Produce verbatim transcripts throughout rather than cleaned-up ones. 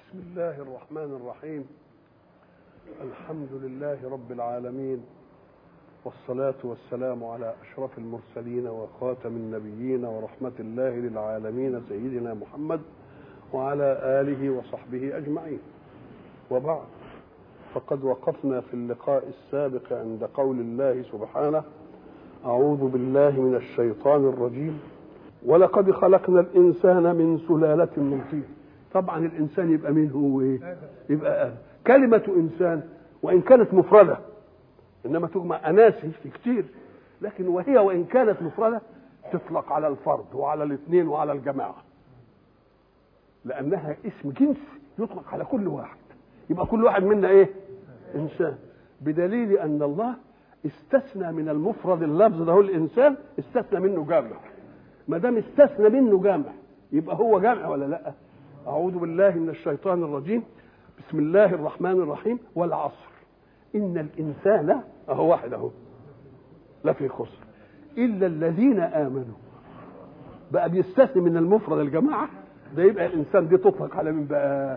بسم الله الرحمن الرحيم. الحمد لله رب العالمين، والصلاة والسلام على أشرف المرسلين وخاتم النبيين ورحمة الله للعالمين سيدنا محمد وعلى آله وصحبه أجمعين. وبعد، فقد وقفنا في اللقاء السابق عند قول الله سبحانه: أعوذ بالله من الشيطان الرجيم، ولقد خلقنا الإنسان من سلالة من طين. طبعا الإنسان يبقى مين؟ هو إيه؟ يبقى آدم. كلمة إنسان وإن كانت مفردة، إنما تجمع أناسي في كتير، لكن وهي وإن كانت مفردة تطلق على الفرد وعلى الاثنين وعلى الجماعة، لأنها اسم جنس يطلق على كل واحد. يبقى كل واحد منا إيه؟ إنسان، بدليل أن الله استثنى من المفرد اللفظ ده هو الإنسان، استثنى منه جامع. ما دام استثنى منه جامع يبقى هو جامع ولا لا؟ أعوذ بالله من الشيطان الرجيم، بسم الله الرحمن الرحيم. والعصر إن الإنسان أهو واحد أهو لفي خسر إلا الذين آمنوا. بقى بيستثني من المفرد الجماعة ده، يبقى الإنسان دي تطلق على من بقى؟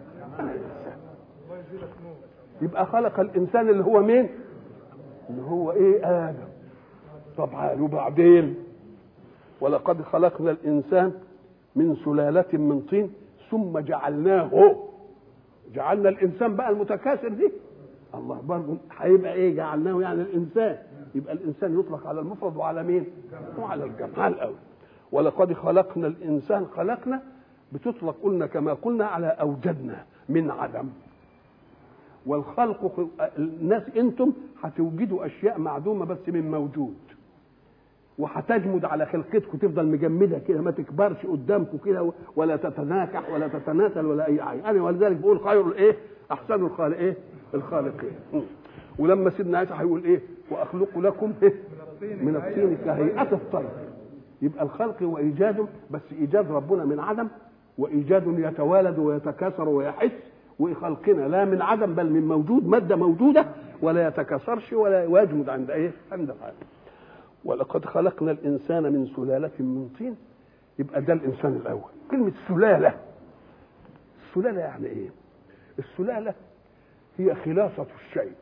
يبقى خلق الإنسان اللي هو مين؟ اللي هو إيه؟ آدم. طبعا. وبعدين ولقد خلقنا الإنسان من سلالة من طين ثم جعلناه. جعلنا الإنسان بقى المتكاثر دي، الله برضه هيبقى إيه؟ جعلناه يعني الإنسان. يبقى الإنسان يطلق على المفرد وعلى مين؟ وعلى الجمع الأول. ولقد خلقنا الإنسان، خلقنا بتطلق قلنا كما قلنا على أوجدنا من عدم. والخلق الناس انتم هتوجدوا اشياء معدومه بس من موجود، وهتجمد على خلقتكم، تفضل مجمده كده ما تكبرش قدامكم كده ولا تتناكح ولا تتناسل ولا اي حاجه. انا ولذلك بقول خير الايه؟ احسن الخالق ايه؟ الخالقين. ولما سيدنا عيسى هيقول ايه؟ واخلق لكم إيه؟ من الطين كهيئه الطير. يبقى الخلق وايجاد، بس ايجاد ربنا من عدم، وايجاد يتوالد ويتكاثر ويحس. وخلقنا لا من عدم بل من موجود، ماده موجوده ولا يتكاثرش ولا يجمد عند ايه؟ عند العالم. ولقد خلقنا الانسان من سلاله من طين. يبقى ده الانسان الاول. كلمه سلاله، السلاله يعني ايه؟ السلاله هي خلاصه الشيء،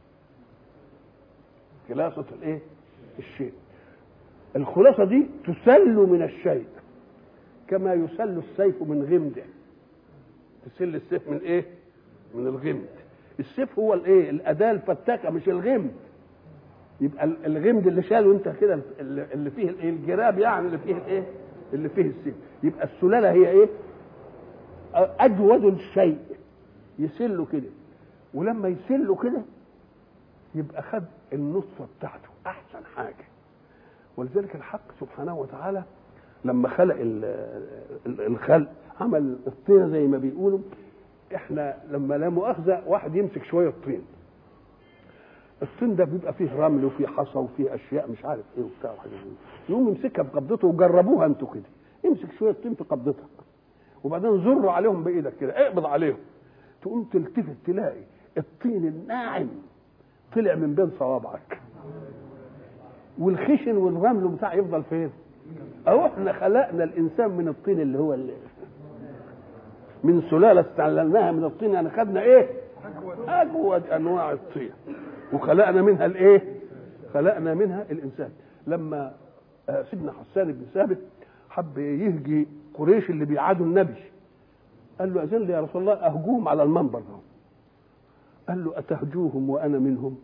خلاصه الايه؟ الشيء. الخلاصه دي تسل من الشيء كما يسل السيف من غمده. تسل السيف من ايه؟ من الغمد. السيف هو الايه؟ الاداه الفتاكه مش الغمد. يبقى الغمد اللي شاله انت كده، اللي فيه الايه؟ الجراب يعني، اللي فيه الايه؟ اللي فيه السيف. يبقى السلاله هي ايه؟ اجود الشيء يسله كده، ولما يسله كده يبقى خد النصفه بتاعته احسن حاجه. ولذلك الحق سبحانه وتعالى لما خلق الخلق عمل الطين زي ما بيقولوا. احنا لما لا مؤاخذه واحد يمسك شويه طين، الطين ده بيبقى فيه رمل وفيه حصى وفيه اشياء مش عارف ايه وبتاع وحاجات دي، يقوم يمسكها بقبضته. وجربوها انتوا كده، امسك شويه طين في قبضتك وبعدين زر عليهم بايدك كده، اقبض عليهم، تقوم تلتفت تلاقي الطين الناعم طلع من بين صوابعك، والخشن والرمل بتاع يفضل فين؟ اهو احنا خلقنا الانسان من الطين اللي هو اللي من سلاله استعلناها من الطين. يعني خدنا ايه؟ اجود انواع الطين وخلقنا منها الايه؟ خلقنا منها الانسان. لما سيدنا حسان بن ثابت حب يهجي قريش اللي بيعادوا النبي، قال له اذن لي يا رسول الله اهجوهم على المنبر ده. قال له اتهجوهم وانا منهم؟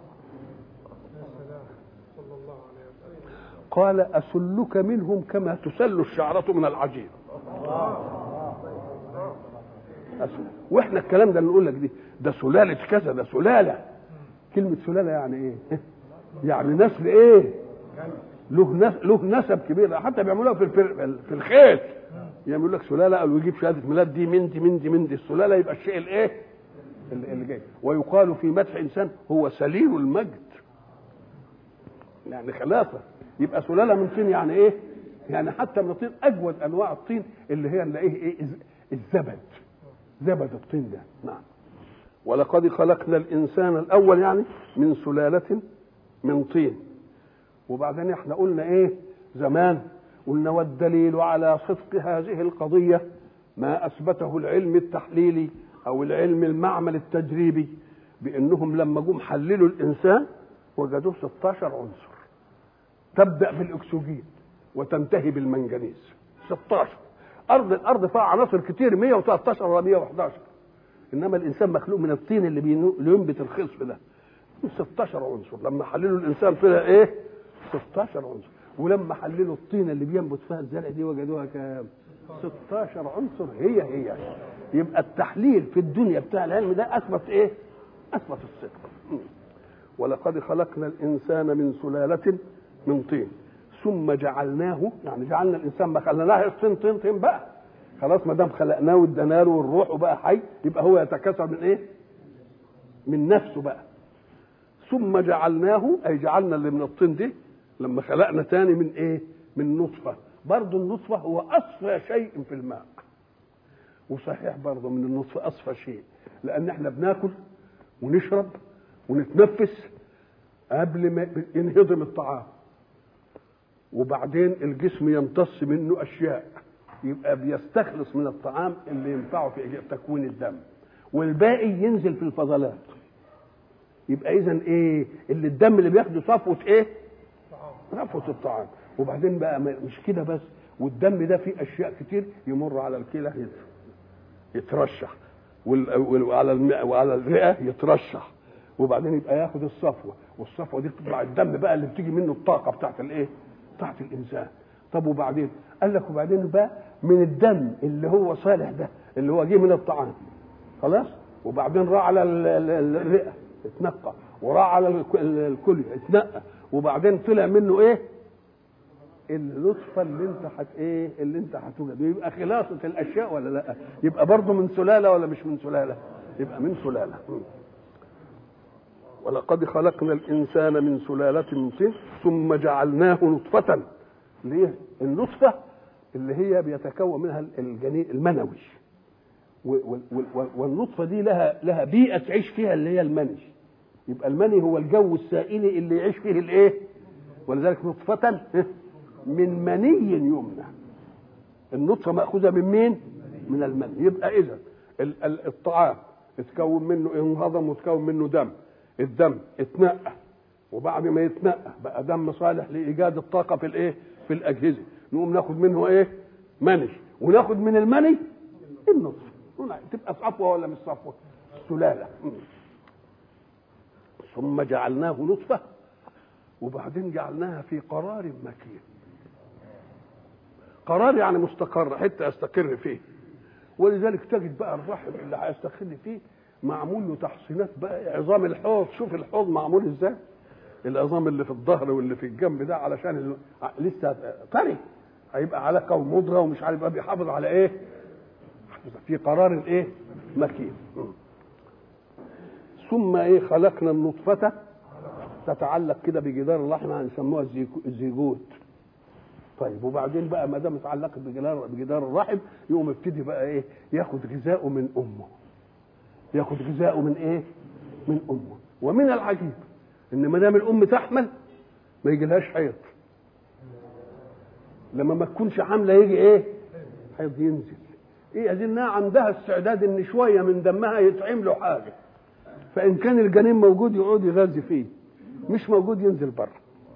قال أسلك منهم كما تسل الشعرة من العجين. أسل. واحنا الكلام ده اللي نقول لك دي ده سلالة كذا، ده سلالة. كلمة سلالة يعني ايه؟ يعني نسل ايه؟ له نس... له نسب كبير. حتى بيعملوها في الفر... في الخيل، يعملوا لك سلالة قالوا يجيب شهادة ميلاد دي من دي من دي من دي. السلالة يبقى الشيء الايه؟ اللي جاي. ويقال في مدح انسان هو سليل المجد، يعني خلافه. يبقى سلاله من طين يعني ايه؟ يعني حتى من الطين اجود انواع الطين اللي هي نلاقيه ايه؟ الزبد، زبد الطين ده. نعم. ولقد خلقنا الانسان الاول يعني من سلاله من طين. وبعدين احنا قلنا ايه زمان؟ قلنا والدليل على صدق هذه القضيه ما اثبته العلم التحليلي او العلم المعمل التجريبي بانهم لما جم حللوا الانسان وجدوه ستاشر عنصر، تبدا بالاكسجين وتنتهي بالمنجنيز. ستاشر. ارض الارض فيها عناصر كتير مية وتلتاشر ولا مية وحداشر، انما الانسان مخلوق من الطين اللي بينبت الخصب ده ستاشر عنصر. لما حللوا الانسان طلع ايه؟ ستاشر عنصر. ولما حللوا الطين اللي بينبت فيها الزرع دي وجدوها كام؟ ستاشر عنصر. هي هي يبقى التحليل في الدنيا بتاع العلم ده اثبت ايه؟ اثبت الصدق. ولقد خلقنا الانسان من سلاله من طين ثم جعلناه، يعني جعلنا الانسان ما خلناه طين طين طين بقى خلاص، ما دام خلقناه وادينا له الروح وبقى حي يبقى هو يتكاثر من ايه؟ من نفسه بقى. ثم جعلناه اي جعلنا اللي من الطين دي لما خلقنا تاني من ايه؟ من نطفه. برضه النطفه هو اصفى شيء في الماء، وصحيح برضه من النطفه اصفى شيء، لان احنا بناكل ونشرب ونتنفس قبل ما ينهضم الطعام، وبعدين الجسم يمتص منه اشياء، يبقى بيستخلص من الطعام اللي ينفعه في تكوين الدم، والباقي ينزل في الفضلات. يبقى اذا ايه اللي الدم اللي بياخده؟ صفوه ايه؟ صفوه الطعام. وبعدين بقى مش كده بس، والدم ده فيه اشياء كتير يمر على الكلى يترشح، وعلى الماء وعلى الرئه يترشح، وبعدين يبقى ياخد الصفوه، والصفوه دي تطلع الدم بقى اللي بتيجي منه الطاقه بتاعت الايه؟ بتاعت الانسان. طب وبعدين قال لك وبعدين بقى من الدم اللي هو صالح ده اللي هو جه من الطعام خلاص، وبعدين راح على الرئه اتنقى، وراح على الكليه اتنقى، وبعدين طلع منه ايه؟ النطفه اللي انت حت ايه؟ اللي انت هتوجد. يبقى خلاصه الاشياء ولا لا؟ يبقى برضه من سلاله ولا مش من سلاله؟ يبقى من سلاله. ولقد خلقنا الانسان من سلاله من طين ثم جعلناه نطفه. ليه؟ النطفه اللي هي بيتكون منها الجنين المنوي، والنطفه دي لها لها بيئه تعيش فيها اللي هي المني. يبقى المني هو الجو السائل اللي يعيش فيه الايه؟ ولذلك نطفه من مني يمنى. النطفه ماخوذه من مين؟ من المني. يبقى اذا الطعام اتكون منه انهضم وتكون منه دم، الدم اتنقى، وبعد ما يتنقى بقى دم صالح لايجاد الطاقه في الايه؟ في الاجهزه. نقوم ناخد منه ايه؟ مني، وناخد من المني النطفه. تبقى صفوه ولا مش صفوه؟ سلاله. ثم جعلناه نطفه وبعدين جعلناها في قرار مكين. قرار يعني مستقر، حته يستقر فيه. ولذلك تجد بقى الرحم اللي هيستقر فيه معمول له تحصينات بقى، عظام الحوض. شوف الحوض معمول ازاي، العظام اللي في الظهر واللي في الجنب ده علشان لسه طري، هيبقى علقه ومضغه ومش عارف بقى، بيحافظ على ايه؟ في قرار الايه؟ مكين. ثم ايه؟ خلقنا النطفه تتعلق كده بجدار الرحم، هنسموها الزيجوت. طيب وبعدين بقى ما دام اتعلقت بجدار بجدار الرحم يقوم يبتدي بقى ايه؟ ياخد غذاؤه من امه. ياخد غذاؤه من ايه؟ من امه. ومن العجيب ان ما دام الام تحمل ما يجيلهاش حيض. لما ما تكونش حامله يجي ايه؟ حيض ينزل. ايه؟ ادينها عندها استعداد ان شويه من دمها يطعم له حاجه، فان كان الجنين موجود يقعد يغذي فيه، مش موجود ينزل بره.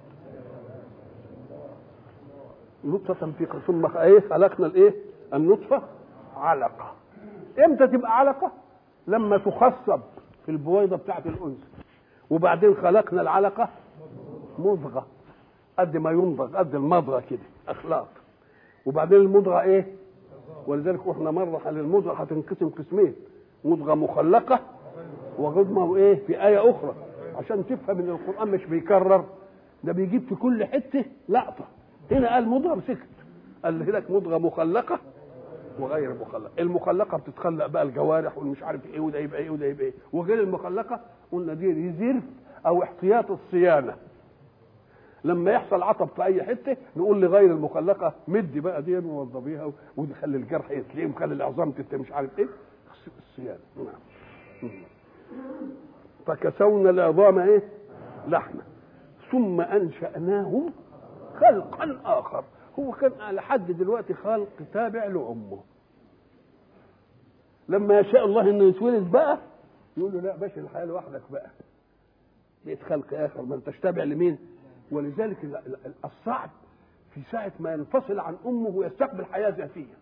نطفة في ثم ايه؟ خلقنا الايه؟ النطفة علقة. امتى تبقى علقة؟ لما تخصب في البويضة بتاعت الأنثى. وبعدين خلقنا العلقة مضغة، قد ما يمضغ، قد المضغة كده، أخلاق. وبعدين المضغة ايه؟ ولذلك احنا مرة على المضغة هتنقسم قسمين، مضغة مخلقة وغضمة وايه؟ في آية أخرى، عشان تفهم ان القرآن مش بيكرر، ده بيجيب في كل حتة لقطة. هنا قال مضغه مسكت، قال لك مضغه مخلقه وغير مخلقه. المخلقه بتتخلق بقى الجوارح والمش عارف ايه، وده يبقى ايه وده يبقى ايه، وغير المخلقه قلنا دي ريزيرف او احتياط الصيانه. لما يحصل عطب في اي حته نقول لغير المخلقه مدي بقى دي ووضبيها ونخلي الجرح يتليم، خلي العظام تت مش عارف ايه، الصيانه. نعم. فكسونا العظام ايه؟ لحمه ثم انشأناه خلقا اخر. هو كان لحد دلوقتي خلق تابع لامه، لما يشاء الله انه يتولد بقى يقول له لا باشا الحياه لوحدك بقى، بقيت خلق اخر ما انتش تابع لمين. ولذلك الصعب في ساعه ما ينفصل عن امه ويستقبل حياه ذاتيه،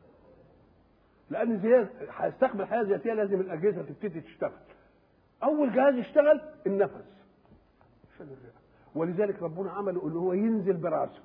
لان زي هيستقبل حياه ذاتيه لازم الاجهزه تبتدي تشتغل. اول جهاز يشتغل النفس، ولذلك ربنا عمله ان هو ينزل براسه.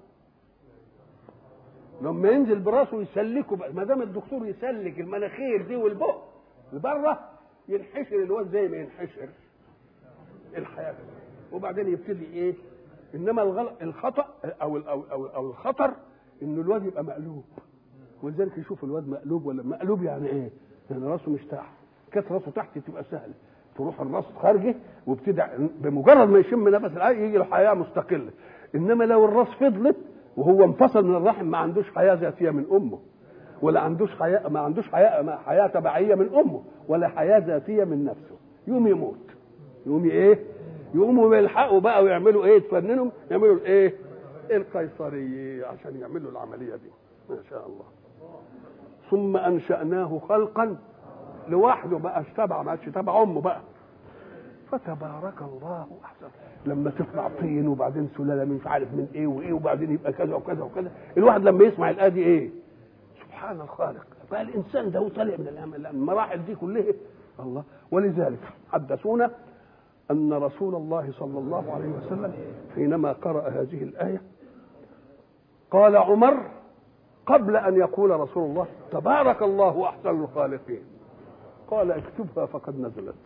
لما ينزل براسه يسلكه بقى، ما دام الدكتور يسلك المناخير دي والبق لبره ينحشر الواد زي ما ينحشر الحياه، وبعدين يبتدي ايه. انما الغلط الخطا او او او, أو الخطر ان الواد يبقى مقلوب، ولذلك يشوف الواد مقلوب. ولا مقلوب يعني ايه؟ يعني راسه مش تحت، كانت راسه تحت تبقى سهله، تروح الراس خارجه وابتدع بمجرد ما يشم نفس العين يجي له حياه مستقله. انما لو الراس فضلت وهو انفصل من الرحم ما عندوش حياه ذاتيه من امه، ولا عندوش حياه، ما عندوش حياه حياه تبعيه من امه، ولا حياه ذاتيه من نفسه، يقوم يموت. يقوم ايه؟ يقوموا يلحقوا بقى ويعملوا ايه؟ يتفننوا يعملوا الايه؟ القيصريه عشان يعملوا العمليه دي. ما شاء الله. ثم انشاناه خلقا لوحده بقى، تبع ما عادش تبع امه بقى. فتبارك الله احسن. لما تطلع طين وبعدين سلاله مش عارف من ايه وايه وبعدين يبقى كذا وكذا وكذا، الواحد لما يسمع الايه دي ايه؟ سبحان الخالق. فالانسان ده هو طالع من المراحل دي كلها الله. ولذلك حدثونا ان رسول الله صلى الله عليه وسلم حينما قرأ هذه الايه قال عمر قبل ان يقول رسول الله تبارك الله احسن الخالقين، قال اكتبها فقد نزلت.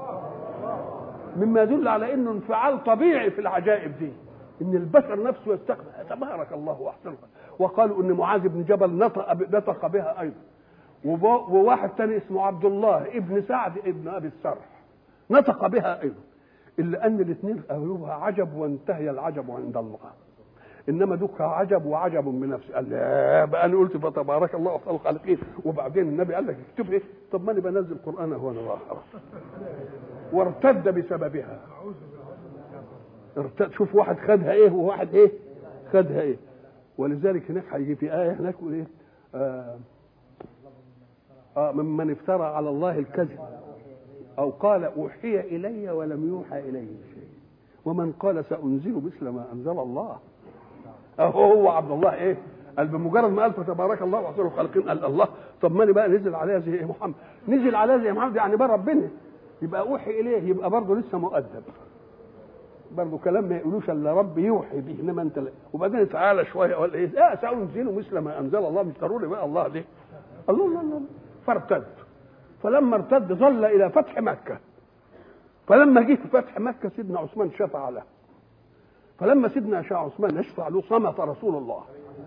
مما يدل على انه انفعال طبيعي في العجائب دي، ان البشر نفسه يستقبل تبارك الله احسن. وقالوا ان معاذ بن جبل نطق نطق بها ايضا، وواحد ثاني اسمه عبد الله ابن سعد ابن ابي السرح نطق بها ايضا، الا ان الاثنين قالوها عجب وانتهي العجب عند الله. انما دوك عجب وعجب من نفسي. قال لا بقى انا قلت فتبارك الله احسن الخالقين، وبعدين النبي قال لك اكتب ايه؟ طب ما انا بنزل قران هو انا راحه وارتد بسببها. ارتد. شوف واحد خدها ايه وواحد ايه خدها ايه. ولذلك هناك هيجي في ايه هناك يقول ايه؟ آه, اه ممن افترى على الله الكذب او قال اوحي الي ولم يوحى اليه شيء، ومن قال سانزل مثل ما انزل الله. اهو هو عبد الله ايه؟ قال بمجرد ما قال فتبارك الله واحسن الخالقين قال الله طب ما انا بقى نزل عليها زي إيه محمد، نزل عليها زي محمد يعني بقى ربنا يبقى اوحي اليه، يبقى برضه لسه مؤدب، برضه كلام ما يقولوش الا رب يوحي به. انما انت لا. وبعدين تعالى شويه ولا ايه؟ لا سانزل مثل ما انزل الله، مش ضروري بقى الله ليه؟ الله الله الله. فارتد. فلما ارتد ظل الى فتح مكه. فلما جه فتح مكه سيدنا عثمان شفع له. فلما سيدنا شاء عثمان يشفع له صمت رسول الله،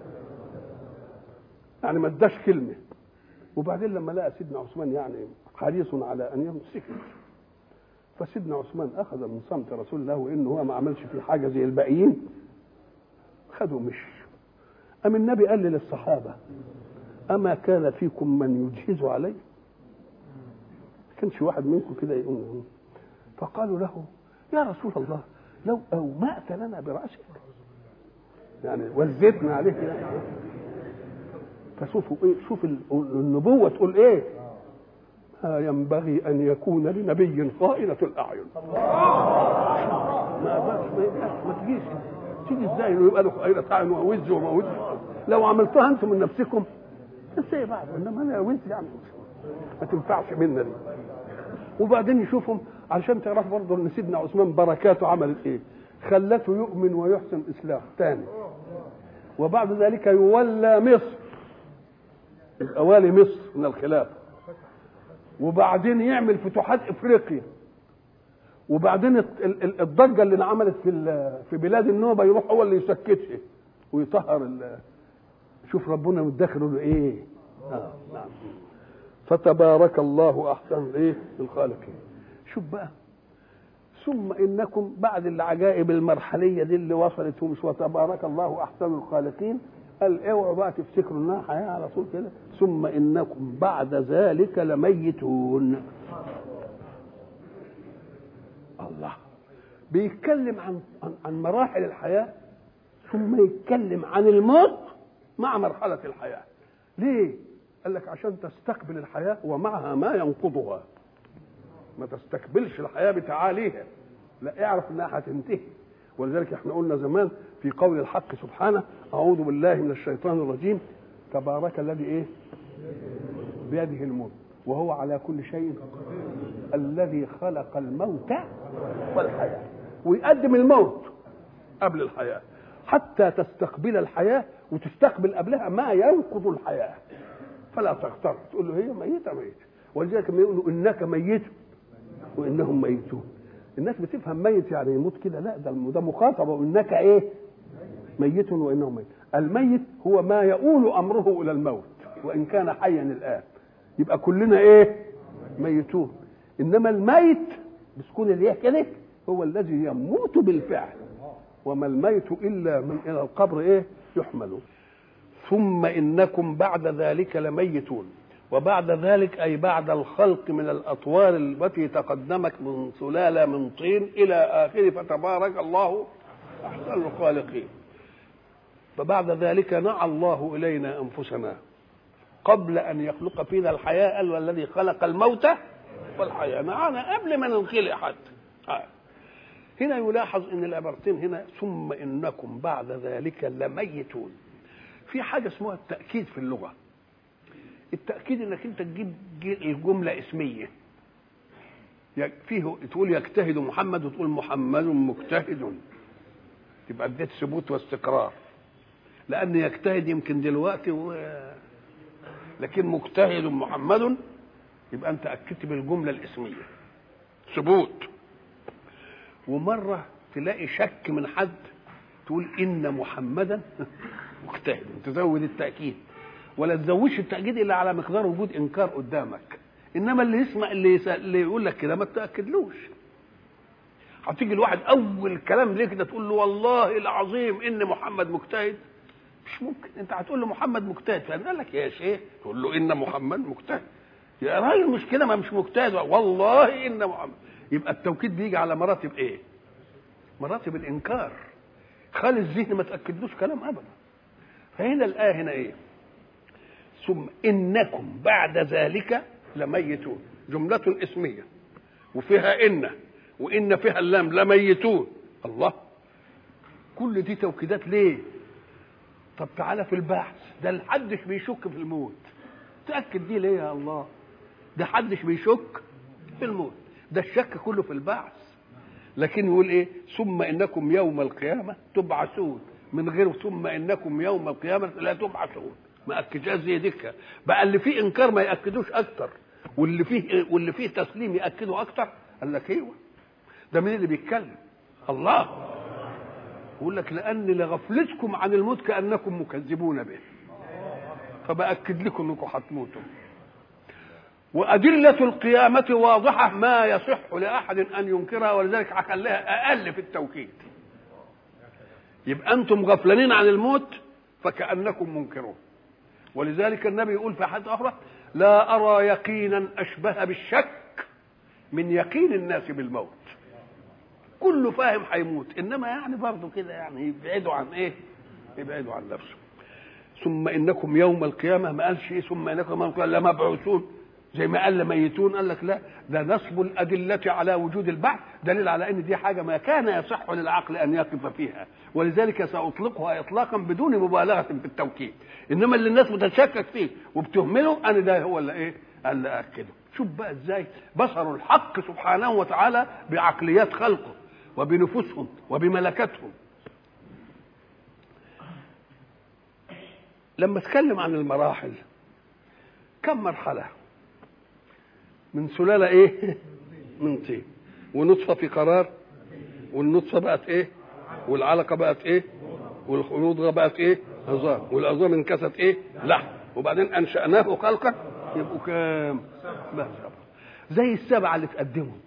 يعني ما اداش كلمه. وبعدين لما لقى سيدنا عثمان يعني حريص على ان يمسك، فسيدنا عثمان اخذ من صمت رسول الله وانه هو ما عملش في حاجه زي الباقيين، خدوا مش. ام النبي قال للصحابه اما كان فيكم من يجهز علي؟ ما كانش واحد منكم كده يقول. فقالوا له يا رسول الله لو أومأت لنا برأسك، يعني وزيتنا عليه كده. فشوفوا ايه؟ شوف النبوة تقول ايه؟ ما ينبغي ان يكون لنبي خائنة الاعين. ما ما تجيش تيجي ازاي انه يبقى له خائنة اعين ووز وموز؟ لو عملتوها انتم من نفسكم ازاي بعد؟ انما انا وز يعني ما تنفعش منا دي. وبعدين يشوفهم علشان تعرف برضه ان سيدنا عثمان بركاته عملت ايه؟ خلته يؤمن ويحسن اسلام ثاني، وبعد ذلك يولى مصر، يبقى والي مصر من الخلافه، وبعدين يعمل فتوحات افريقيا، وبعدين الضجه اللي انعملت في في بلاد النوبه يروح هو اللي يسكتها ويطهر. شوف ربنا مدخله له ايه؟ آه. نعم. فتبارك الله احسن ايه الخالقين. شوف بقى ثم انكم بعد العجائب المرحليه دي اللي وصلتهم وتبارك الله احسن الخالقين، قال اوعوا بقى تفتكروا انها حياه على طول كده. ثم انكم بعد ذلك لميتون. الله بيتكلم عن عن مراحل الحياه ثم يتكلم عن الموت مع مرحله الحياه. ليه؟ قال لك عشان تستقبل الحياه ومعها ما ينقضها، ما تستقبلش الحياه بتعاليها، لا اعرف انها هتنتهي. ولذلك احنا قلنا زمان في قول الحق سبحانه اعوذ بالله من الشيطان الرجيم تبارك الذي ايه بيده الملك وهو على كل شيء الذي خلق الموت والحياه، ويقدم الموت قبل الحياه حتى تستقبل الحياه وتستقبل قبلها ما ينقض الحياه، فلا تغتر تقول له هي ميته ميته. ولذلك لما يقولوا انك ميت وانهم ميتون، الناس بتفهم ميت يعني يموت كده، لا ده ده مخاطبه وانك ايه ميت وانهم ميت. الميت هو ما يؤول امره الى الموت وان كان حيا الان، يبقى كلنا ايه ميتون. انما الميت بسكون الياء كده هو الذي يموت بالفعل، وما الميت الا من الى القبر ايه يحمل. ثم انكم بعد ذلك لميتون، وبعد ذلك أي بعد الخلق من الأطوار التي تقدمت من سلالة من طين إلى آخره، فتبارك الله أحسن الخالقين. فبعد ذلك نعى الله إلينا أنفسنا قبل أن يخلق فينا الحياة، قال والذي خلق الموت والحياة، معنا قبل ما ننخلق حتى. هنا يلاحظ أن العبارتين هنا ثم إنكم بعد ذلك لميتون، في حاجة اسمها التأكيد في اللغة. التأكيد انك انت تجيب الجملة اسمية، فيه تقول يجتهد محمد وتقول محمد مجتهد، تبقى اديت ثبوت واستقرار، لان يجتهد يمكن دلوقتي و... لكن مجتهد محمد يبقى انت اكدت بالجملة الاسمية ثبوت. ومرة تلاقي شك من حد تقول ان محمدا مجتهد، تزود التأكيد، ولا تزودش التأكيد إلا على مقدار وجود إنكار قدامك. إنما اللي يسمع اللي, يسأل اللي يقول لك كده ما تأكدلوش. هتيجي الواحد أول كلام ليه كده تقول له والله العظيم إن محمد مجتهد، مش ممكن. أنت هتقول له محمد مجتهد، فأنا قال لك يا شيخ تقول له إن محمد مجتهد، يا راجل مش كده، ما مش مجتهد والله إن محمد. يبقى التوكيد بيجي على مراتب إيه؟ مراتب الإنكار. خلي الذهن ما تأكدلوش كلام أبدا. فهنا الآية هنا إيه؟ ثم إنكم بعد ذلك لميتون، جملة اسمية وفيها إن، وإن فيها اللام لميتون. الله، كل دي توكيدات ليه؟ طب تعالى في البحث، ده محدش بيشك في الموت، تأكد دي ليه يا الله؟ ده حدش بيشك في الموت، ده الشك كله في البعث. لكن يقول إيه؟ ثم إنكم يوم القيامة تبعثون، من غير ثم إنكم يوم القيامة لا تبعثون، ما اكدش زي دكه. بقى اللي فيه انكار ما ياكدوش اكتر، واللي فيه واللي فيه تسليم ياكدوا اكتر. قال لك ايوه، ده مين اللي بيتكلم؟ الله. يقول لك لان لغفلتكم عن الموت كانكم مكذبون به، فباكد لكم انكم هتموتوا. وادله القيامه واضحه ما يصح لاحد ان ينكرها، ولذلك هخليها اقل في التوكيد. يبقى انتم غفلانين عن الموت فكانكم منكرون. ولذلك النبي يقول في حديث اخر لا ارى يقينا اشبه بالشك من يقين الناس بالموت. كله فاهم هيموت، انما يعني برضه كده يعني يبعدوا عن ايه؟ يبعدوا عن نفسه. ثم انكم يوم القيامه، ما قالش ايه ثم انكم يوم القيامه لمبعوثون زي ما قال ميتون. قال لك لا، ده نصب الادله على وجود البعث دليل على ان دي حاجه ما كان يصح للعقل ان يقف فيها، ولذلك ساطلقها اطلاقا بدون مبالغه في التوكيد. انما اللي الناس بتشكك فيه وبتهمله انا ده هو اللي ايه اللي اكده. شوف بقى ازاي بصروا الحق سبحانه وتعالى بعقليات خلقه وبنفوسهم وبملكتهم. لما اتكلم عن المراحل، كم مرحله؟ من سلاله ايه؟ من طين، ونطفه في قرار، والنطفه بقت ايه؟ والعلقه بقت ايه؟ والمضغه بقت ايه؟ عظام، والعظام انكست ايه؟ لحم، وبعدين انشاناه خلقا. يبقوا كام؟ بس زي السبعه اللي تقدمهم،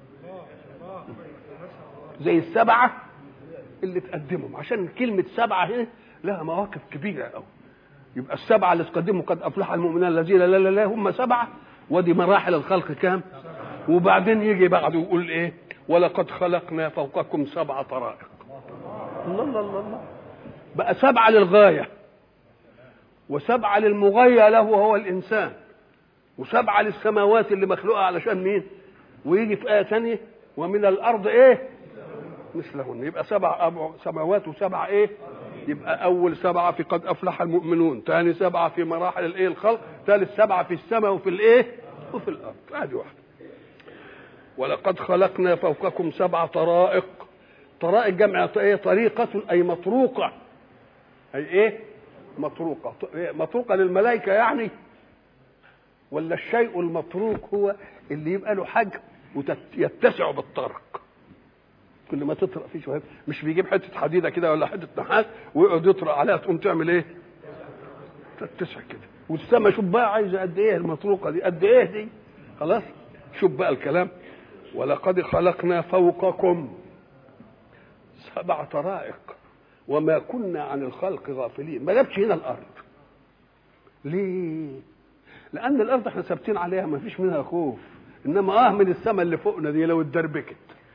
زي السبعه اللي تقدمهم، عشان كلمه سبعه هنا لها مواقف كبيره قوي. يبقى السبعه اللي تقدموا قد افلح المؤمنون الذين لا لا لا هم سبعه، ودي مراحل الخلق كام؟ وبعدين يجي بعده يقول ايه؟ ولقد خلقنا فوقكم سبع طرائق. الله الله الله الله، بقى سبعه للغايه، وسبعة للمغيى له وهو الإنسان، وسبعة للسماوات اللي مخلوقة علشان مين. ويجي في آية ثانية ومن الأرض إيه مثلهن، يبقى سبع سماوات وسبعة إيه. يبقى أول سبعة في قد أفلح المؤمنون، ثاني سبعة في مراحل الإيه الخلق، ثالث سبعة في السماء وفي الإيه وفي الأرض. هذه واحدة. ولقد خلقنا فوقكم سبع طرائق. طرائق جمع إيه؟ طريقة أي مطروقة، أي إيه مطروقة. مطروقة للملائكة يعني، ولا الشيء المطروق هو اللي يبقى له حجم ويتسع بالطرق. كل ما تطرق فيه شويه، مش بيجيب حته حديده كده ولا حته نحاس ويقعد يطرق عليها تقوم تعمل ايه؟ تتسع كده. والسما شوف بقى عايزه قد ايه المطروقه دي، قد ايه دي. خلاص شوف بقى الكلام. ولقد خلقنا فوقكم سبع طرائق وما كنا عن الخلق غافلين. ما جابش هنا الارض. ليه؟ لان الارض احنا ثابتين عليها ما فيش منها خوف، انما اه من السماء اللي فوقنا دي لو اتدربكت.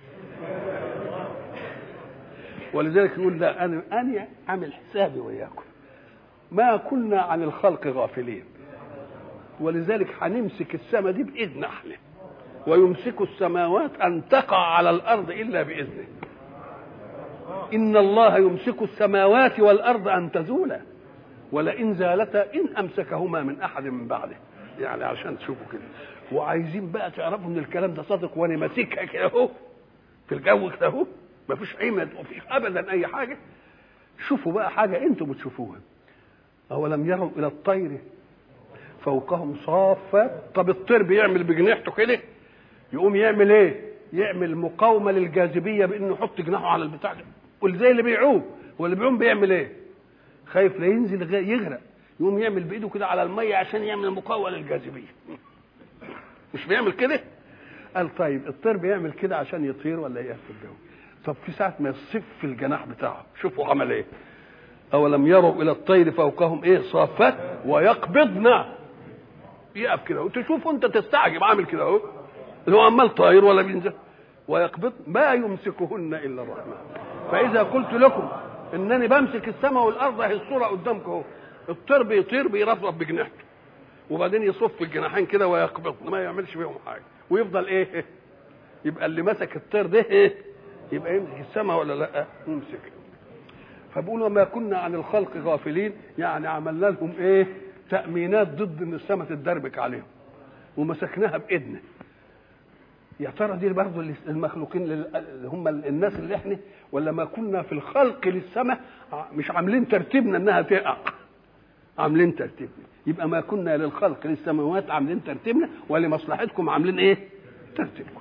ولذلك يقول ده انا انا عامل حسابي وياكم ما كنا عن الخلق غافلين. ولذلك هنمسك السماء دي باذن احنا، ويمسك السماوات ان تقع على الارض الا باذنه. ان الله يمسك السماوات والارض ان تزولا ولئن زالتا ان امسكهما من احد من بعده. يعني عشان تشوفوا كده. وعايزين بقى تعرفوا ان الكلام ده صادق، وانا ماسكها كده اهو في الجو كده اهو، ما فيش عمد وفيش ابدا اي حاجه. شوفوا بقى حاجه انتم بتشوفوها. اولم يروا الى الطير فوقهم صافات. طب الطير بيعمل بجناحته كده، يقوم يعمل ايه؟ يعمل مقاومه للجاذبيه بانه يحط جناحه على البتاع ده. والزي اللي بيعوم، واللي بيعوم بيعمل ايه؟ خايف لا ينزل يغرق، يقوم يعمل بايده كده على الميه عشان يعمل مقاومه للجاذبيه. مش بيعمل كده؟ قال طيب الطير بيعمل كده عشان يطير ولا يقف في الجو؟ طب في ساعه ما يصف الجناح بتاعه شوفوا عمل ايه. اولم يروا الى الطير فوقهم ايه صافات ويقبضن. يقف كده وتشوفوا انت تستعجب عامل كده اهو، اللي هو عمال طاير ولا بينزل. ويقبض ما يمسكهن الا الرحمن. فاذا قلت لكم انني بمسك السماء والارض اهي الصوره قدامكم اهو. الطير بيطير بيرفرف بجناحته وبعدين يصف الجناحين كده ويقبض، ما يعملش فيهم حاجه ويفضل ايه. يبقى اللي مسك الطير ده ايه؟ يبقى يمسك السماء ولا لا؟ يمسك. فبقولوا ما كنا عن الخلق غافلين، يعني عملنا لهم ايه؟ تأمينات ضد ان السماء تتدربك عليهم ومسكناها بإذنه. يا ترى دي برضه المخلوقين اللي هم الناس اللي احنا، ولا ما كنا في الخلق للسماء مش عاملين ترتيبنا انها تقع، عاملين ترتيبنا. يبقى ما كنا للخلق للسماوات عاملين ترتيبنا، ولمصلحتكم عاملين ايه؟ ترتيبكم.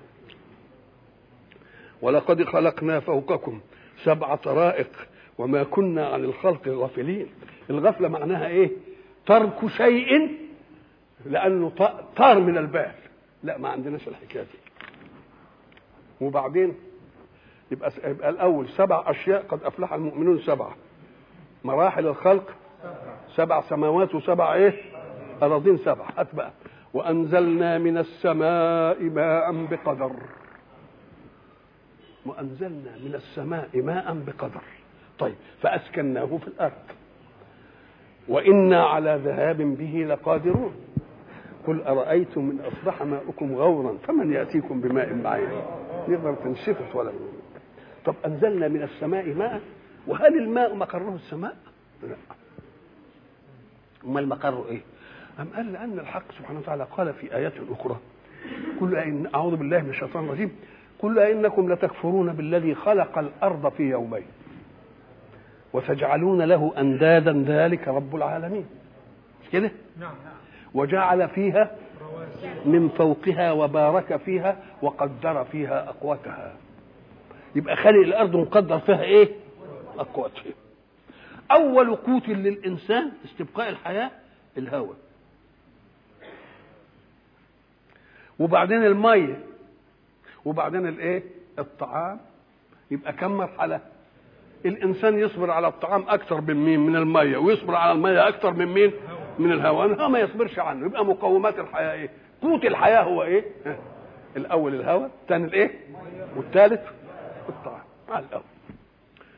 ولقد خلقنا فوقكم سبع طرائق وما كنا عن الخلق غافلين. الغفلة معناها ايه؟ ترك شيء لأنه طار من البال. لا ما عندناش الحكاية دي. وبعدين يبقى, يبقى الأول سبع أشياء قد أفلح المؤمنون. سبعة مراحل الخلق، سبع سماوات وسبع ايه أراضين. سبع هات بقى. وأنزلنا من السماء ماء بقدر. وأنزلنا من السماء ماء بقدر. طيب فأسكناه في الأرض وإنا على ذهاب به لقادرون. قل أرأيتم من أصبح ماؤكم غورا فمن يأتيكم بماء معين. نقدر تنشفط ولا. طب أنزلنا من السماء ماء، وهل الماء مقره السماء؟ لا. أما المقر إيه؟ أم قال لأن الحق سبحانه وتعالى قال في آيات أخرى قل إن أعوذ بالله من الشيطان الرجيم قل أئنكم لتكفرون بالذي خلق الأرض في يومين وتجعلون له أندادا ذلك رب العالمين. مش كده؟ نعم. وجعل فيها من فوقها وبارك فيها وقدر فيها أقواتها. يبقى خلق الأرض مقدر فيها إيه؟ أقواتها. أول قوت للإنسان استبقاء الحياة الهواء، وبعدين المية، وبعدين الإيه؟ الطعام. يبقى كم مرحلة؟ الإنسان يصبر على الطعام أكثر من مين؟ من المية. ويصبر على المية أكثر من مين؟ من الهواء. الهواء ما يصبرش عنه. يبقى مقومات الحياة إيه؟ قوت الحياة هو إيه؟ الأول الهواء، الثاني الإيه؟ والثالث الطعام. على الأول.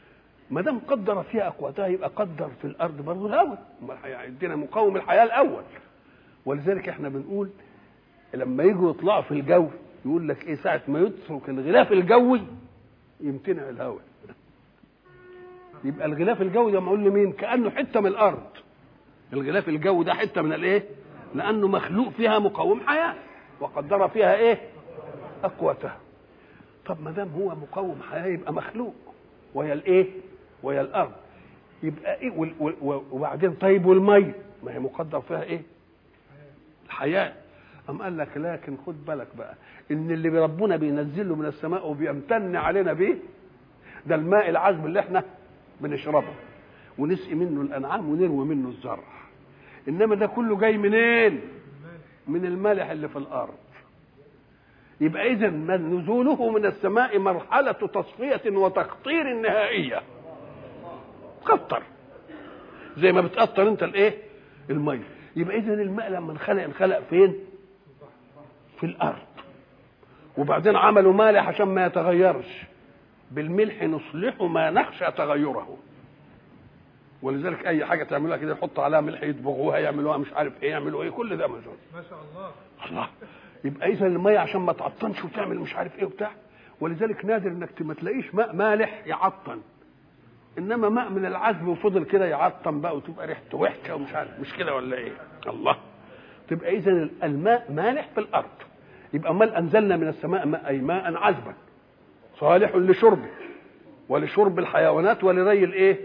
ما دام قدر فيها اقواتها يبقى قدر في الارض برضه الهواء، يدينا مقوم الحياه الاول. ولذلك احنا بنقول لما يجوا يطلعوا في الجو يقول لك ايه ساعه ما يترك الغلاف الجوي يمتنع الهواء. يبقى الغلاف الجوي ده معقول لمين؟ كانه حته من الارض. الغلاف الجوي ده حته من الايه؟ لانه مخلوق فيها مقوم حياه وقدر فيها ايه؟ اقواتها. طب ما دام هو مقوم حياه يبقى مخلوق ويا الايه؟ ويا الارض. يبقى ايه؟ وبعدين طيب والميه ما هي مقدر فيها ايه؟ الحياه. أم قال لك لكن خد بالك بقى ان اللي ربنا بينزله من السماء وبيمتن علينا بيه ده الماء العذب اللي احنا بنشربه ونسقي منه الانعام ونروي منه الزرع. انما ده كله جاي منين؟ من المالح اللي في الارض. يبقى اذا نزوله من السماء مرحله تصفيه وتقطير نهائيه. قطر زي ما بتقطر انت الايه؟ الميه. يبقى اذا الماء لما انخلق انخلق فين؟ في الارض. وبعدين عملوا مالح عشان ما يتغيرش. بالملح نصلح ما نخشى تغيره. ولذلك اي حاجه تعملوها كده يحطوا عليها ملح يدبغوها يعملوها مش عارف ايه يعملوا ايه كل ده موجود. ما شاء الله. الله. يبقى اذا الميه عشان ما تعطنش وتعمل مش عارف ايه وبتاع. ولذلك نادر انك ما تلاقيش ماء مالح يعطن. انما ماء من العذب وفضل كده يعطن بقى وتبقى ريحته وحشه ومش عارف مش كده ولا ايه؟ الله. تبقى اذا الماء مالح في الارض. يبقى امال انزلنا من السماء ماء اي ماء عذبا صالح لشربه ولشرب الحيوانات ولري الايه؟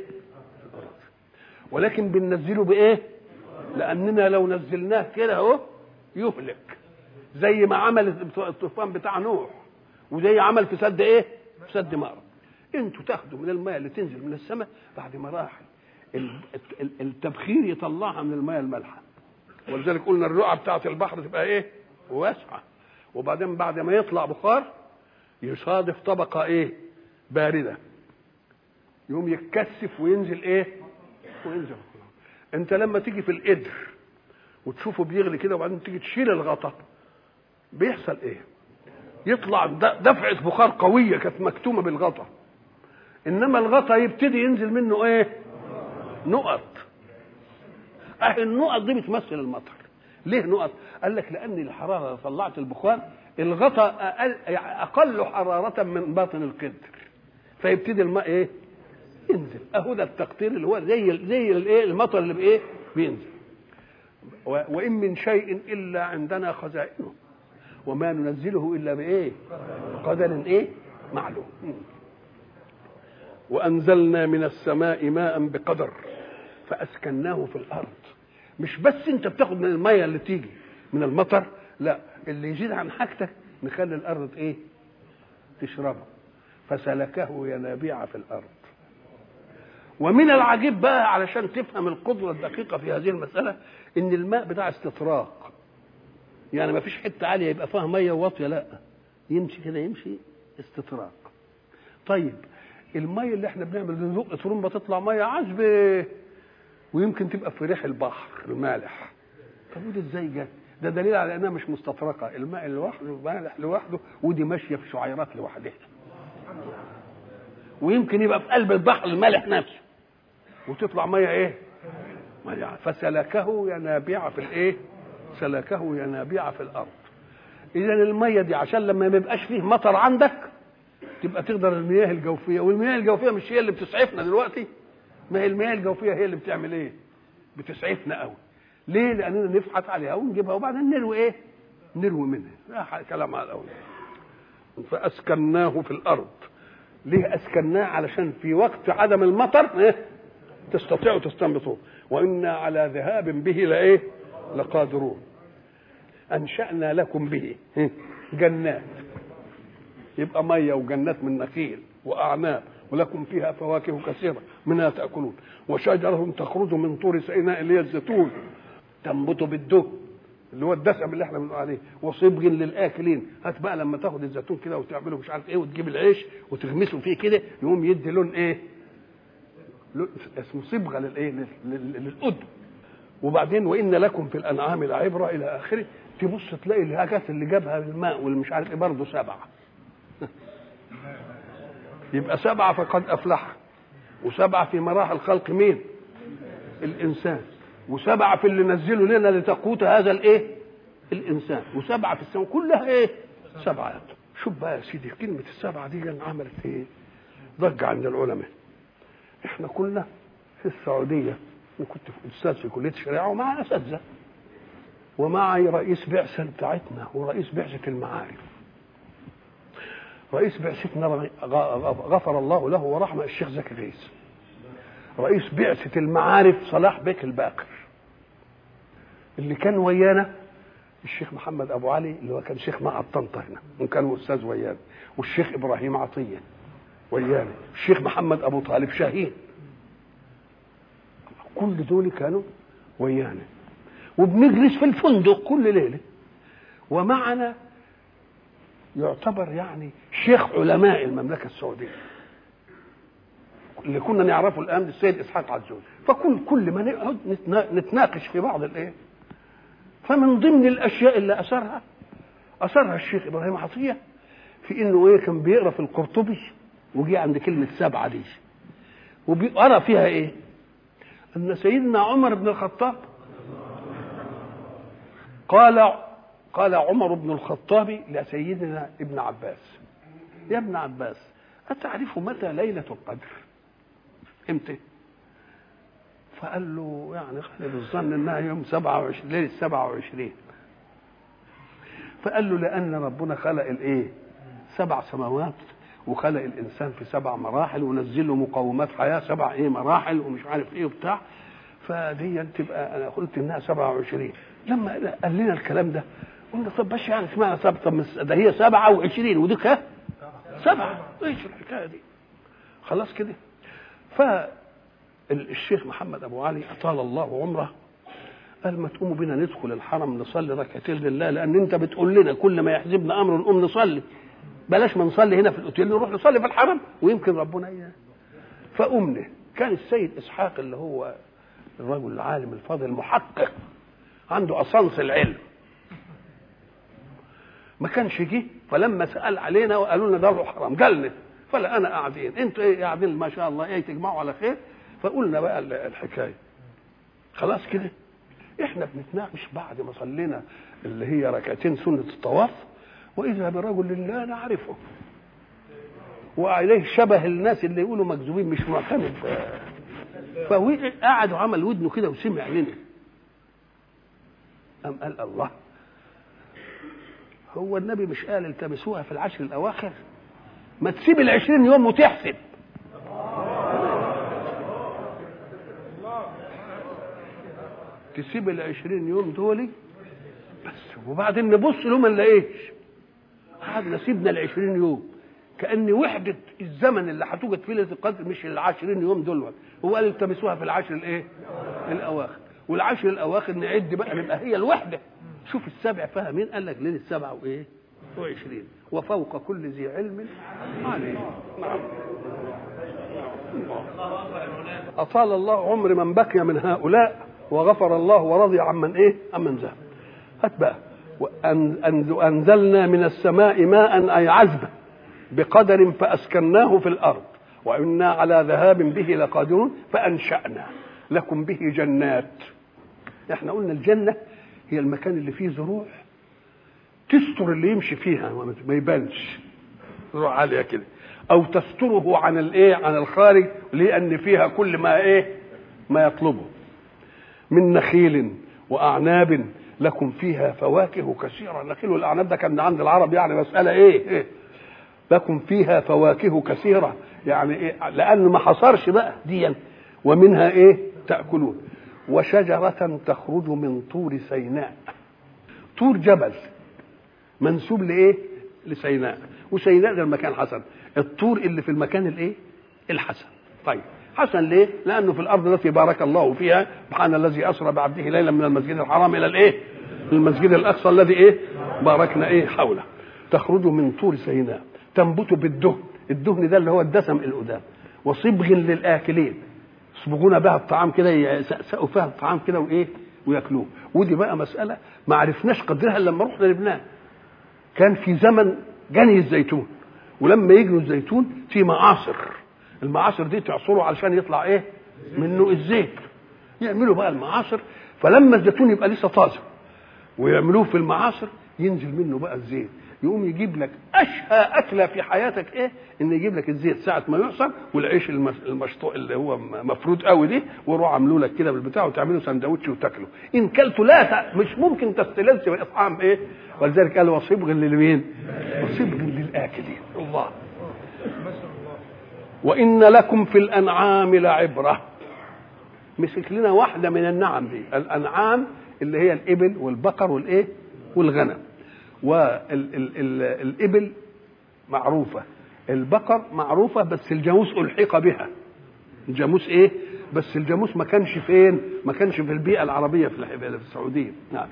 ولكن بننزله بايه؟ لاننا لو نزلناه كده اهو يهلك زي ما عمل الطوفان بتاع نوح وزي عمل في سد ايه؟ في سد مأرب. انتوا تاخدوا من الماء اللي تنزل من السماء بعد مراحل التبخير يطلعها من الماء المالحه. ولذلك قلنا الرقعه بتاعه البحر تبقى ايه؟ واسعه. وبعدين بعد ما يطلع بخار يصادف طبقه ايه؟ بارده يقوم يتكثف وينزل ايه؟ وينزل. انت لما تيجي في القدر وتشوفه بيغلي كده وبعدين تيجي تشيل الغطا بيحصل ايه؟ يطلع دفعه بخار قويه كانت مكتومه بالغطا. انما الغطا يبتدي ينزل منه ايه؟ نقط. اه النقط دي بتمثل المطر. ليه نقط؟ قال لك لان الحراره اللي طلعت البخار الغطا اقل اقل حراره من باطن القدر فيبتدي الماء ايه؟ ينزل. اهو ده التقطير اللي هو زي زي الايه؟ المطر اللي بايه؟ بينزل. وان من شيء الا عندنا خزائنه وما ننزله الا بايه؟ قدر ايه؟ معلوم. وانزلنا من السماء ماء بقدر فاسكناه في الارض. مش بس انت بتاخد من الميه اللي تيجي من المطر، لا اللي يزيد عن حاجتك نخلي الارض ايه؟ تشربه. فسلكه ينابيع في الارض. ومن العجيب بقى علشان تفهم القدره الدقيقه في هذه المساله ان الماء بتاع استطراق. يعني ما فيش حته عاليه يبقى فيها ميه واطيه، لا يمشي كده يمشي استطراق. طيب الميه اللي احنا بنعمل نزق ترمبه تطلع ميه عذبه ويمكن تبقى في ريح البحر المالح. طب ودي ازاي جت؟ ده دليل على انها مش مستطرقه. الماء لوحده مالح لوحده ودي ماشيه في شعيرات لوحدها. ويمكن يبقى في قلب البحر المالح نفسه وتطلع ميه ايه؟ ميه. فسلكه ينابيع في الايه؟ سلكه ينابيع في الارض. اذا الميه دي عشان لما ما يبقاش فيه مطر عندك تبقى تقدر المياه الجوفيه. والمياه الجوفيه مش هي اللي بتسعفنا دلوقتي؟ ما هي المياه الجوفيه هي اللي بتعمل ايه؟ بتسعفنا قوي. ليه؟ لاننا نفحت عليها ونجيبها وبعدين نروي ايه؟ نروي منها. لا كلام على الاول. فاسكناه في الارض. ليه اسكناه؟ علشان في وقت عدم المطر ايه؟ تستطيعوا تستنبطوه. وانا على ذهاب به لايه؟ لقادرون. انشانا لكم به جنات. يبقى ميه وجنات من نخيل واعناب ولكم فيها فواكه كثيره منها تاكلون وشجره تخرج من طور سيناء اللي هي الزيتون تنبت بالدهن اللي هو الدسم اللي احنا بنقول عليه وصبغ للاكلين. هات بقى لما تاخد الزيتون كده وتعمله مش عارف ايه وتجيب العيش وتغمسه فيه كده يقوم يدي لون ايه؟ اسمه صبغه للايه؟ للقدم. وبعدين وان لكم في الانعام لعبره الى اخره. تبص تلاقي الحاجات اللي جابها الماء واللي مش عارف ايه برضه سبعه. يبقى سبعه فقد افلح. وسبعة في مراحل خلق مين؟ الإنسان، وسبعة في اللي نزلوا لنا لتقوت هذا الإيه؟ الإنسان، وسبعة في السماء، كلها إيه؟ سبعات. شوف بقى يا سيدي كلمة السبعة دي عملت إيه؟ ضجة عند العلماء. إحنا كنا في السعودية، أنا كنت أستاذ في كلية الشريعة ومع أساتذة، ومعي رئيس بعثة بتاعتنا ورئيس بعثة المعارف. رئيس بعثتنا غفر الله له ورحمه الشيخ زكي غيث. رئيس بعثة المعارف صلاح بيك الباقر. اللي كان ويانا الشيخ محمد ابو علي اللي هو كان شيخ معهد طنطا هنا وكان استاذ ويانا، والشيخ ابراهيم عطيه ويانا، الشيخ محمد ابو طالب شاهين، كل دول كانوا ويانا، وبنجلس في الفندق كل ليله. ومعنا يعتبر يعني شيخ علماء المملكه السعوديه اللي كنا نعرفه الان السيد اسحاق عزوز. فكل كل ما نقعد نتناقش في بعض الايه. فمن ضمن الاشياء اللي اثرها اثرها الشيخ ابراهيم عطيه في انه ايه كان بيقرا في القرطبي وجي عند كلمه سبعه دي وبيقرا فيها ايه؟ ان سيدنا عمر بن الخطاب قال قال عمر بن الخطاب لسيدنا ابن عباس: يا ابن عباس أتعرف متى ليلة القدر؟ امتى؟ فقال له يعني خالد الظن انها يوم سبعة وعشرين، ليلة سبعة وعشرين. فقال له لأن ربنا خلق الايه؟ سبع سماوات، وخلق الإنسان في سبع مراحل، ونزل له مقومات حياة سبع ايه مراحل ومش عارف ايه وبتاع، فدي تبقى انا قلت انها سبعة وعشرين. لما قال لنا الكلام ده قلنا طب باش يعني اسمها سبعة، طب ده هي سبعة وعشرين ودي كام؟ سبعة. ايش الحكايه دي؟ خلاص كده. فالشيخ محمد ابو علي اطال الله عمره قال ما تقوموا بنا ندخل الحرم نصلي ركعتين لله، لان انت بتقول لنا كل ما يحزبنا امر نقوم نصلي، بلاش ما نصلي هنا في الاوتيل نروح نصلي في الحرم ويمكن ربنا اياه. فقمنا. كان السيد اسحاق اللي هو الرجل العالم الفاضل المحقق عنده اصانص العلم ما كانش جه، فلما سأل علينا وقالوا لنا ده حرام قالنا، فلا انا قاعدين انتوا ايه قاعدين ما شاء الله ايه تجمعوا على خير. فقلنا بقى الحكايه خلاص كده. احنا بنتناقش بعد ما صلينا اللي هي ركعتين سنه الطواف، واذا برجل لا نعرفه وعليه شبه الناس اللي يقولوا مكذوبين مش معتمد، فوقع قاعد وعمل ودنه كده وسمع لنا. قام قال الله، هو النبي مش قال التمسوها في العشر الاواخر؟ ما تسيب العشرين يوم وتحسب. تسيب العشرين يوم دولي بس، وبعدين نبص له ما نلاقيش. قعدنا سيبنا العشرين يوم كأن وحدة الزمن اللي هتوجد فيه ليلة القدر مش العشرين يوم دول. هو قال التمسوها في العشر الايه؟ الاواخر. والعشر الاواخر نعد بقى نبقى هي الوحدة. شوف السبع فيها مين؟ قال لك ليلة سبعة وايه؟ وعشرين. وفوق كل ذي علم عليه. نعم. أطال الله عمر من بقي من هؤلاء وغفر الله ورضي عمن ايه؟ عمن ذهب. هات بقى. وأنزلنا من السماء ماء أي عذبا بقدر فأسكناه في الأرض وإنا على ذهاب به لقادرون فأنشأنا لكم به جنات. احنا قلنا الجنة هي المكان اللي فيه زروع تستر اللي يمشي فيها ما يبانش، زروع عالية كده، أو تستره عن الايه؟ عن الخارج، لأن فيها كل ما ايه؟ ما يطلبه من نخيل وأعناب لكم فيها فواكه كثيرة. النخيل والأعناب ده كان عند العرب يعني مسألة ايه؟ ايه؟ لكم فيها فواكه كثيرة، يعني إيه؟ لأن ما حصرش بقى ديا. ومنها ايه؟ تأكلون. وشجرة تخرج من طور سيناء. طور جبل منسوب لايه؟ لسيناء، وسيناء ده المكان حسن. الطور اللي في المكان الايه؟ الحسن. طيب حسن ليه؟ لأنه في الأرض التي بارك الله فيها سبحان الذي أسرى بعبده ليلا من المسجد الحرام إلى الايه؟ المسجد الأقصى الذي ايه؟ باركنا ايه حوله. تخرج من طور سيناء تنبت بالدهن. الدهن ده اللي هو الدسم القدام، وصبغ للآكلين، يصبغون بها الطعام كده، يسقسقوا فيها الطعام كده وايه؟ وياكلوه. ودي بقى مسألة ما عرفناش قدرها لما رحنا لبنان. كان في زمن جني الزيتون، ولما يجنوا الزيتون في معاصر المعاصر دي تعصروا علشان يطلع ايه منه الزيت. يعملوا بقى المعاصر، فلما الزيتون يبقى لسه طازه ويعملوه في المعاصر ينزل منه بقى الزيت، يقوم يجيب لك اشهى اكله في حياتك ايه؟ ان يجيب لك الزيت ساعه ما يعصر، والعيش المشطوق اللي هو مفروض قوي دي، ويروح عاملوا لك كده بالبتاع وتعملوا سندوتش وتاكله. ان كلته لا مش ممكن تستلذ باطعام ايه؟ ولذلك قال وصبغ للمين؟ وصبغ للاكلين. الله. وان لكم في الانعام لعبره. مسك لنا واحده من النعم دي، الانعام اللي هي الابل والبقر والايه والغنم. والابل معروفه، البقر معروفه، بس الجاموس الحق بها. الجاموس ايه؟ بس الجاموس ما كانش فين؟ ما كانش في البيئه العربيه في السعوديه. نعم.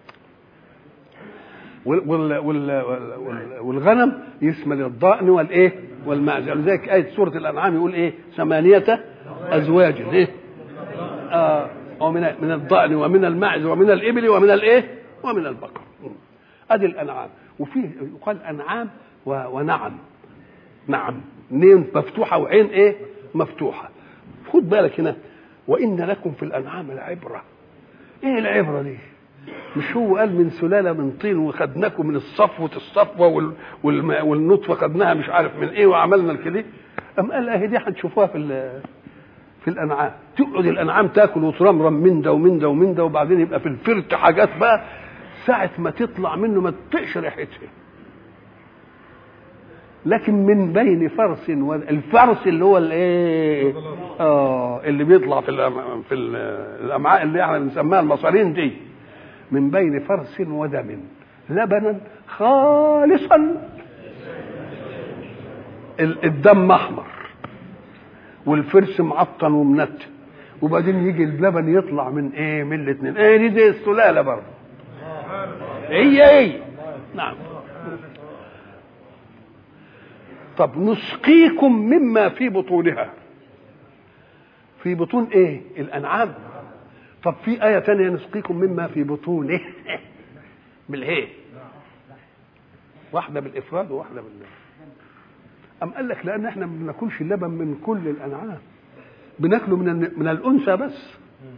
والغنم يشمل الضأن والايه والمعز. لذلك آية سورة الأنعام يقول ايه؟ ثمانية أزواج ايه؟ آه ومن من الضأن ومن المعز ومن الإبل ومن الايه؟ ومن البقر. ادي الأنعام. وفيه يقال أنعام ونعم. نعم نين مفتوحة وعين ايه؟ مفتوحة. خد بالك هنا، وإن لكم في الأنعام العبرة. ايه العبرة دي؟ مش هو قال من سلاله من طين وخدناكم من الصفوه الصفوه والنطفه خدناها مش عارف من ايه وعملنا الكده؟ ام قال اهي دي هتشوفوها في في الانعام. تقعد الانعام تاكل وترمرم من ده ومن ده ومن ده، وبعدين يبقى في الفرت حاجات بقى ساعه ما تطلع منه ما تطقش ريحتها. لكن من بين فرس و... الفرس اللي هو الايه؟ اه اللي بيطلع في الأم... في الامعاء اللي احنا بنسميها المصارين دي، من بين فرس ودم لبنا خالصا. الدم احمر والفرس معطن ومنت، وبعدين يجي اللبن يطلع من ايه؟ من الاثنين. ايه دي زي السلاله برضه، هي هي. نعم. طب نسقيكم مما في بطونها. في بطون ايه؟ الانعام. طب في آية تانية نسقيكم مما في بطونه بالهي، واحدة بالإفراد وواحدة بالله. أم قال لك لأن احنا ما بناكلش اللبن من كل الأنعام، بناكله من من الأنثى بس.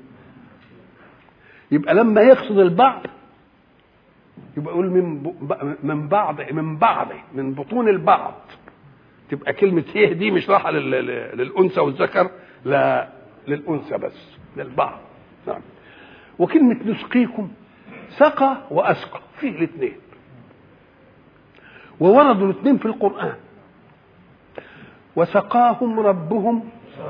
يبقى لما يقصد البعض يبقى يقول من من بعض من بعض من بطون البعض، تبقى كلمة هي دي مش راحة للأنثى والذكر، لا للأنثى بس، للبعض. نعم. وكلمة نسقيكم سقى وأسقى فيه الاثنين، ووردوا الاثنين في القرآن. وسقاهم ربهم،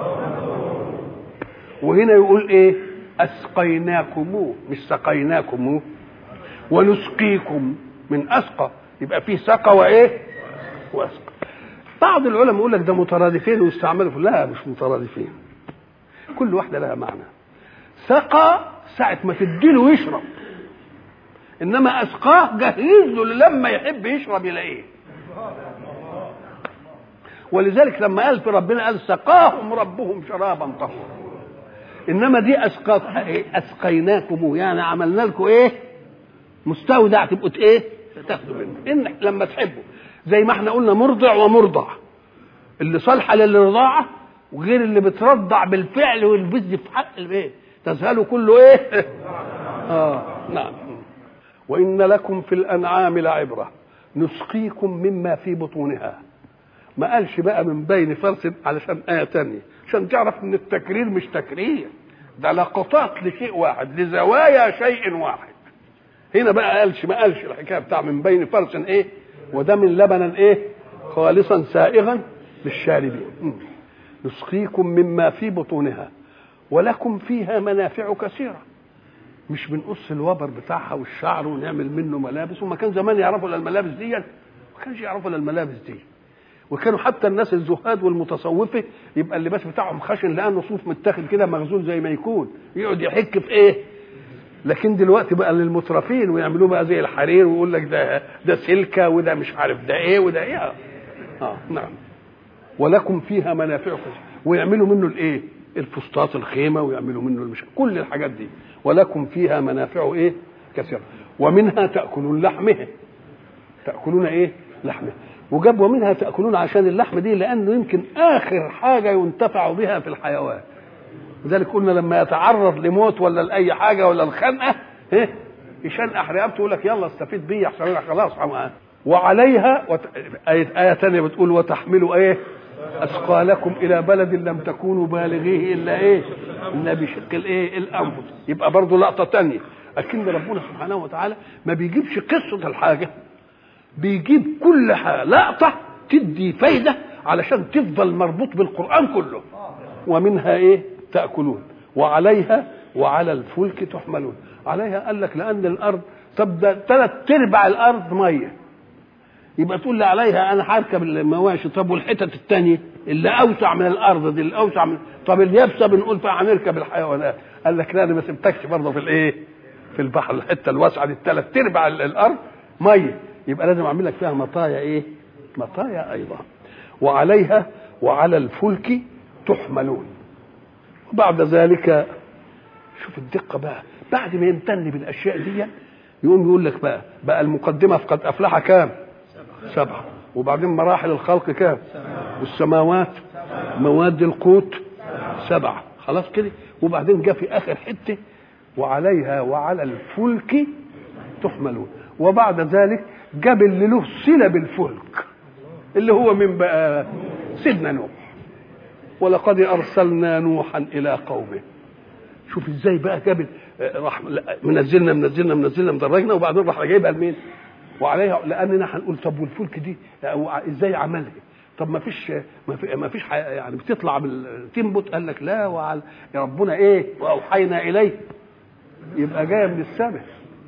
وهنا يقول ايه؟ أسقيناكم مش سقيناكم. ونسقيكم من أسقى، يبقى فيه سقى وإيه؟ وأسقى. بعض العلماء يقول لك ده مترادفين ويستعملوا في، لا مش مترادفين، كل واحدة لها معنى. سقى ساعة ما تديله يشرب، إنما أسقاه جهز له لما يحب يشرب يلاقيه. ولذلك لما قال في ربنا قال سقاهم ربهم شرابا طهورا، إنما دي أسقاك أسقيناكم، يعني عملنا لكم إيه؟ مستودع تبقوا إيه؟ تاخدوا منه إن لما تحبوا. زي ما احنا قلنا مرضع ومرضع، اللي صالحة للرضاعة وغير اللي بترضع بالفعل والبز في حق البيت تذهلوا كله ايه؟ اه نعم. وان لكم في الانعام لعبره نسقيكم مما في بطونها. ما قالش بقى من بين فرس علشان ايه تانية، عشان تعرف ان التكرير مش تكرير، ده لقطات لشيء واحد، لزوايا شيء واحد. هنا بقى قالش ما قالش الحكايه بتاع من بين فرس ايه ودم لبنا ايه خالصا سائغا للشاربين. نسقيكم مما في بطونها ولكم فيها منافع كثيرة. مش بنقص الوبر بتاعها والشعر ونعمل منه ملابس، وما كان زمان يعرفوا الملابس دي، ما كانش يعرفوا الملابس دي. وكانوا حتى الناس الزهاد والمتصوفة يبقى اللباس بتاعهم خشن لأنه صوف متاخد كده مغزول زي ما يكون، يقعد يحك في ايه. لكن دلوقتي بقى للمترفين ويعملوه بقى زي الحرير ويقول لك ده ده سلكة وده مش عارف ده ايه وده ايه. اه نعم. ولكم فيها منافع كثيرة، ويعملوا منه الايه؟ الفسطاط الخيمه، ويعملوا منه المش... كل الحاجات دي. ولكم فيها منافع ايه؟ كثيره، ومنها تاكلون لحمها. تاكلون ايه؟ لحمها. وجاب ومنها تاكلون عشان اللحم دي لانه يمكن اخر حاجه ينتفع بها في الحيوان. لذلك قلنا لما يتعرض لموت ولا لاي حاجه ولا الخنقه ايه يشنقح رقبته يقول لك يلا استفيد بيه احسن خلاص. وعليها وت... آية, آية تانية بتقول وتحملوا ايه اثقالكم الى بلد لم تكونوا بالغيه الا ايه الا بشق الايه الانفس. يبقى برضه لقطه تانية لكن ربنا سبحانه وتعالى ما بيجيبش قصه الحاجه، بيجيب كل حاجه لقطه تدي فايده علشان تفضل مربوط بالقران كله. ومنها ايه تاكلون وعليها وعلى الفلك تحملون. عليها قال لك لان الارض تبدا ثلاث ارباع الارض ميه، يبقى تقول لي عليها انا هركب المواشي. طب والحتت الثانيه اللي اوسع من الارض دي اللي اوسع من طب اليابسه بنقول فيها هنركب الحيوانات. قال لك لا انا ما سبتكش برضه في الايه في البحر الحته الواسعه دي الثلاث ارباع الارض ميه، يبقى لازم اعمل لك فيها مطايا ايه مطايا ايضا. وعليها وعلى الفلك تحملون. وبعد ذلك شوف الدقه بقى، بعد ما يمتن بالاشياء دي يقوم يقول لك بقى بقى المقدمه في قد افلح كام سبعه، وبعدين مراحل الخلق كام والسماوات مواد القوت سبعه خلاص كده. وبعدين جاء في اخر حته وعليها وعلى الفلك تحملون. وبعد ذلك جاب اللي له صله بالفلك اللي هو من بقى سيدنا نوح. ولقد ارسلنا نوحا الى قومه. شوف ازاي بقى جاب راح منزلنا منزلنا منزلنا مدرجنا وبعدين راح جايبها لمين وعليها. لاننا هنقول طب والفلك دي ازاي عملها؟ طب ما فيش ما فيش يعني بتطلع تنبت. قال لك لا وعلى ربنا ايه واوحينا اليه يبقى جايه من السماء،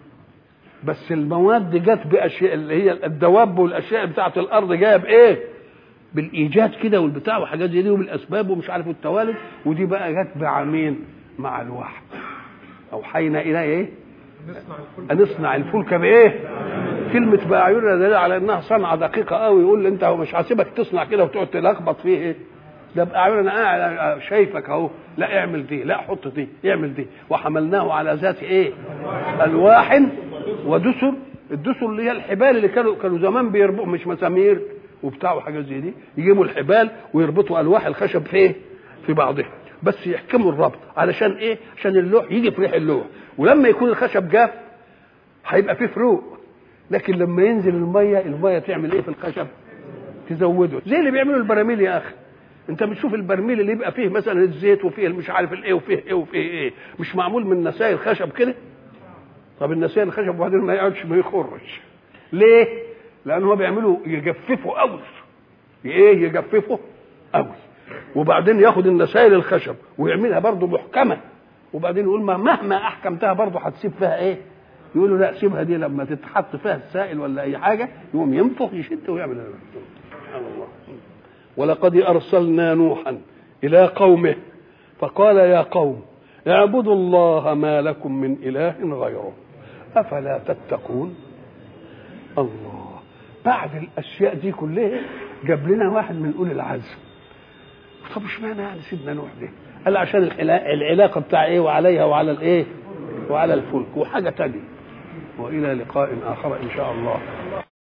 بس المواد جت باشياء اللي هي الدواب والاشياء بتاعه الارض جايه بايه بالايجاد كده والبتاع وحاجات زي دي وبالاسباب ومش عارف التوالد. ودي بقى جت مع مين مع الوحي. اوحينا اليه ايه ان نصنع الفلك بايه كلمه باعيننا دليل على انها صنعه دقيقه قوي. يقول لي انت مش هسيبك تصنع كده وتقعد تلخبط فيه ايه ده باعيننا قاعد شايفك اهو. لا اعمل دي لا حط دي اعمل دي. وحملناه على ذات ايه الواح ودسر. الدسر اللي هي الحبال اللي كانوا كانوا زمان بيربطوا مش مسامير وبتاع وحاجات زي دي، يجيبوا الحبال ويربطوا الواح الخشب في ايه في بعضها بس يحكموا الربط علشان ايه عشان اللوح يجي في ريح اللوح. ولما يكون الخشب جاف هيبقى فيه فروق، لكن لما ينزل الميه الميه تعمل ايه في الخشب تزوده. زي اللي بيعملوا البراميل يا اخي. انت بتشوف البرميل اللي يبقى فيه مثلا الزيت وفيه مش عارف الايه وفيه ايه وفيه ايه مش معمول من نسائل خشب كده. طب النسائل الخشب وبعدين ما يقعدش ما يخرش ليه؟ لانه هو بيعملوا يجففوا قوي ايه يجففوا قوي وبعدين ياخد النسائل الخشب ويعملها برضه محكمه وبعدين يقول ما مهما احكمتها برضه هتسيب فيها ايه. يقولوا لا سيبها دي لما تتحط فيها السائل ولا اي حاجه يقوم ينفخ يشد ويعمل. سبحان الله. ولقد ارسلنا نوحا الى قومه فقال يا قوم اعبدوا الله ما لكم من اله غيره افلا تتقون. الله بعد الاشياء دي كلها جاب لنا واحد من اولي العزم. طب اشمعنى يعني سيدنا نوح ده؟ قال عشان العلاقه بتاع ايه وعليها وعلى الايه وعلى الفلك وحاجه تانية. والى لقاء اخر ان شاء الله.